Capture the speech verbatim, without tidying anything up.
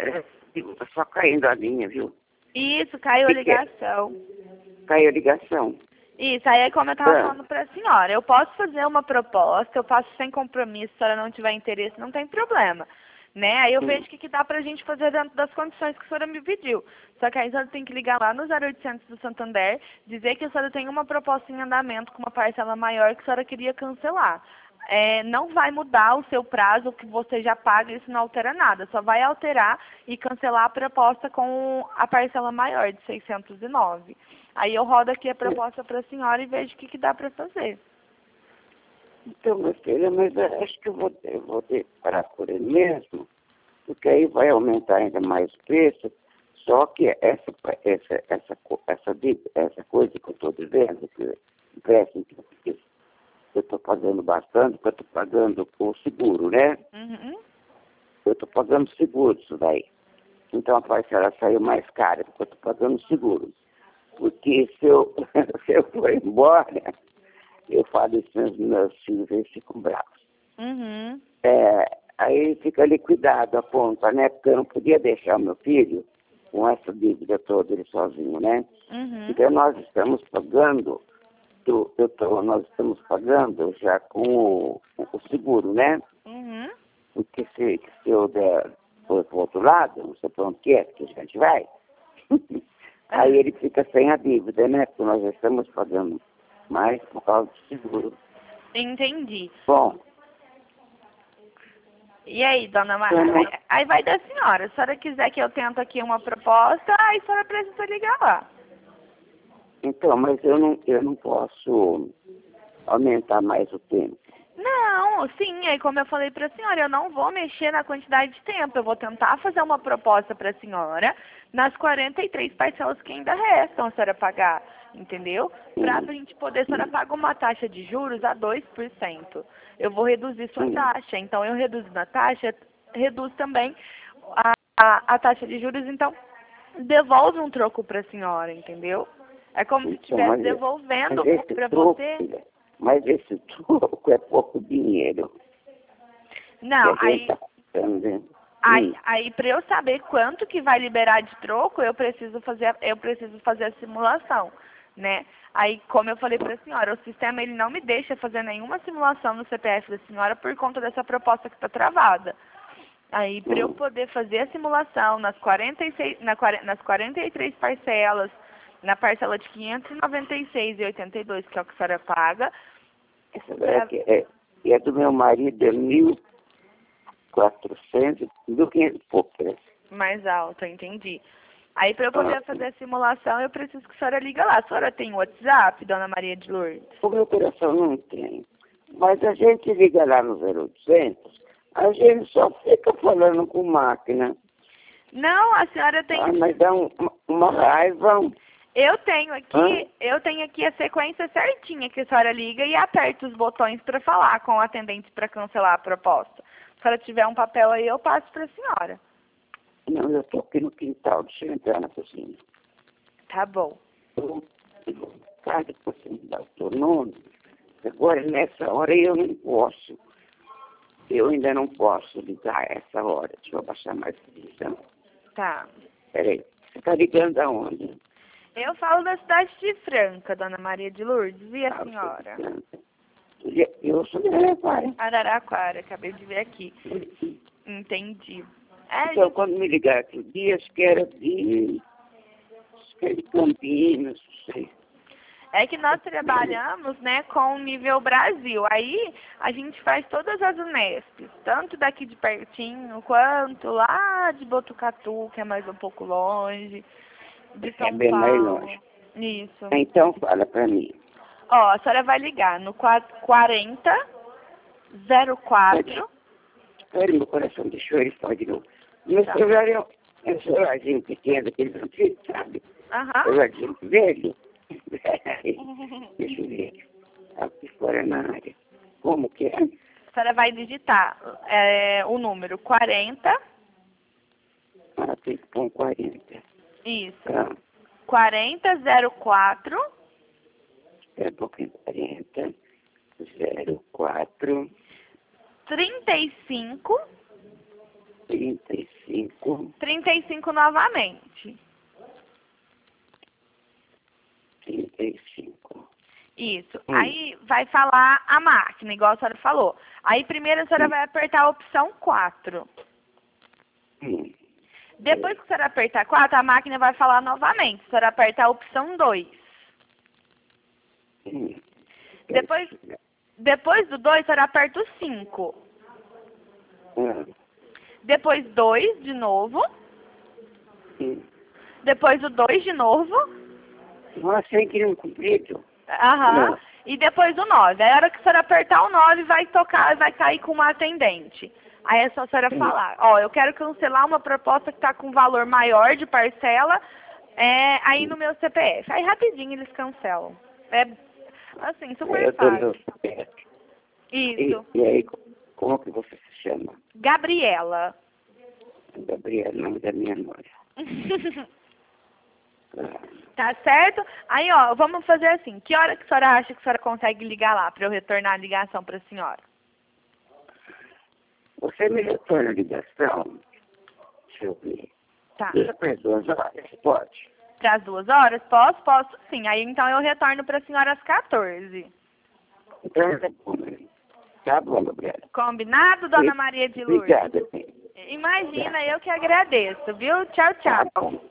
é, tá só caindo a linha, viu? Isso, caiu a ligação. Caiu a ligação. Isso, aí é como eu estava Ah. falando para a senhora, eu posso fazer uma proposta, eu faço sem compromisso, se a senhora não tiver interesse, não tem problema. Né? Aí eu Hum. vejo o que, que dá pra gente fazer dentro das condições que a senhora me pediu. Só que aí a senhora tem que ligar lá no zero oitocentos do Santander, dizer que a senhora tem uma proposta em andamento com uma parcela maior que a senhora queria cancelar. É, não vai mudar o seu prazo que você já paga, isso não altera nada. Só vai alterar e cancelar a proposta com a parcela maior de seiscentos e nove. Aí eu rodo aqui a proposta para a senhora e vejo o que, que dá para fazer. Então, minha filha, mas eu acho que eu vou, eu vou ter que parar por ele mesmo, porque aí vai aumentar ainda mais o preço. Só que essa, essa, essa, essa, essa coisa que eu estou dizendo, que empréstimo que eu estou pagando bastante, porque eu estou pagando o seguro, né? Uhum. Eu estou pagando seguro isso daí. Então a parcela saiu mais cara, porque eu estou pagando seguro. Porque se eu, se eu for embora, eu falo isso para os meus filhos, eles ficam bravos. Uhum. É, aí fica liquidado a conta, né? Porque eu não podia deixar o meu filho com essa dívida toda, ele sozinho, né? Uhum. Então nós estamos pagando, eu, eu tô, nós estamos pagando já com o, o seguro, né? Uhum. Porque se, se eu der for pro outro lado, não sei para onde que é, que a gente vai, aí ele fica sem a dívida, né? Porque nós já estamos pagando mais por causa do seguro. Entendi. Bom. E aí, dona Maria? Uhum. Aí, aí vai da senhora. Se a senhora quiser que eu tento aqui uma proposta, aí a senhora precisa ligar lá. Então, mas eu não, eu não posso aumentar mais o tempo. Não, sim, aí como eu falei para a senhora, eu não vou mexer na quantidade de tempo. Eu vou tentar fazer uma proposta para a senhora nas quarenta e três parcelas que ainda restam a senhora pagar, entendeu? Para a gente poder, a senhora paga uma taxa de juros a dois por cento. Eu vou reduzir sua Sim. taxa. Então, eu reduzo na taxa, reduz também a, a, a taxa de juros, então devolve um troco para a senhora, entendeu? É como se Então, estivesse mas, devolvendo mas esse para troco, você. filha, mas esse troco é pouco dinheiro. Não, Que a gente aí, tá pagando. aí, Hum. aí para eu saber quanto que vai liberar de troco, eu preciso fazer, eu preciso fazer a simulação, né? Aí, como eu falei para a senhora, o sistema ele não me deixa fazer nenhuma simulação no C P F da senhora por conta dessa proposta que está travada. Aí, para eu Hum. poder fazer a simulação nas, quarenta e seis, na, nas quarenta e três parcelas, na parcela de quinhentos e noventa e seis reais e oitenta e dois centavos, que é o que a senhora paga. Essa é, que é, e é do meu marido, é mil e quatrocentos, mil e quinhentos e pouco, né? Mais alto, entendi. Aí, para eu poder fazer a simulação, eu preciso que a senhora liga lá. A senhora tem WhatsApp, dona Maria de Lourdes? O meu coração não tem. Mas a gente liga lá no zero oitocentos, a gente só fica falando com máquina. Não, a senhora tem... Ah, mas dá um, uma raiva. Eu tenho aqui, Hã? eu tenho aqui a sequência certinha que a senhora liga e aperta os botões para falar com o atendente para cancelar a proposta. Se a senhora tiver um papel aí, eu passo para a senhora. Não, eu estou aqui no quintal, deixa eu entrar na cozinha. Tá bom. Eu vontade que você me dá o teu nome. Agora, nessa hora, eu não posso. Eu ainda não posso ligar essa hora. Deixa eu abaixar mais a televisão. Tá. Peraí, você está ligando aonde? Eu falo da cidade de Franca, dona Maria de Lourdes. E a Ah, senhora? eu sou de Araraquara. Araraquara, acabei de ver aqui. Entendi. É, Então, gente, quando me ligar aqui, dias que era de, acho que era de Campinas, não sei. é que nós trabalhamos, né, com o nível Brasil. Aí a gente faz todas as Unesps, tanto daqui de pertinho quanto lá de Botucatu, que é mais um pouco longe, de É São bem mais Paulo. longe. Isso. Então, fala para mim. Ó, a senhora vai ligar no quarenta zero quatro. Espera, meu coração deixou ele falar de novo. Meu Tá. celular é um, é um celularzinho pequeno, aquele antigo, sabe? Aham. Celularzinho velho. Deixa eu ver. Aqui fora na área. Como que é? A senhora vai digitar é, o número quarenta. Ah, tem que pôr um quarenta. Isso. Tá. quarenta zero quatro. Espera um pouquinho. quarenta zero quatro trinta e cinco. trinta e cinco. trinta e cinco novamente. trinta e cinco. Isso. Hum. Aí vai falar a máquina, igual a senhora falou. Aí primeiro a senhora Hum. vai apertar a opção quatro. Hum. Depois que a senhora apertar quatro, a máquina vai falar novamente. A senhora aperta a opção dois. Hum. Depois, depois do dois, a senhora aperta o cinco. Hum. Depois dois de novo. Hum. Depois o dois de novo. Nossa, sem que não comprido. Aham. Não. E depois o nove. Aí a hora que a senhora apertar o nove, vai tocar, vai cair com uma atendente. Aí é só a senhora Hum. falar, ó, eu quero cancelar uma proposta que está com valor maior de parcela é, aí no meu C P F. Aí rapidinho eles cancelam. É assim, super Eu dou meu fácil. C P F. Isso. E, e aí, como que você se chama? Gabriela. Gabriela, nome da minha noiva. Ah, Tá certo? Aí, ó, vamos fazer assim. Que hora que a senhora acha que a senhora consegue ligar lá para eu retornar a ligação para a senhora? você me retorna a ligação? Deixa eu ver. Tá. Deixa para as duas horas, pode? Para as duas horas? Posso? Posso sim. Aí então eu retorno para a senhora às quatorze. Então, tá bom, né? Tá bom, Gabriela. Combinado, dona Maria de Lourdes? Obrigada, sim. Imagina, eu que agradeço, viu? Tchau, Tá tchau. bom.